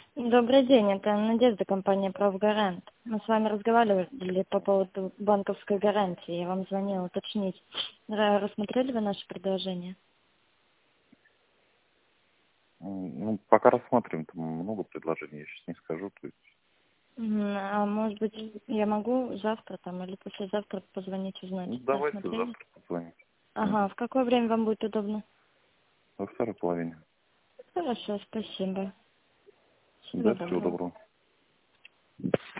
Добрый день, это Надежда, компания «Правгарант». Мы с вами разговаривали по поводу банковской гарантии. Я вам звонила уточнить. Рассмотрели вы наше предложение? Ну, пока рассматриваем, там много предложений, я сейчас не скажу. То есть... А может быть, я могу завтра там или послезавтра позвонить, узнать? Ну, давайте Рассмотрели? завтра позвоните. Ага, Угу. в какое время вам будет удобно? Во второй половине. Хорошо, спасибо. Всего Да, всего доброго. доброго.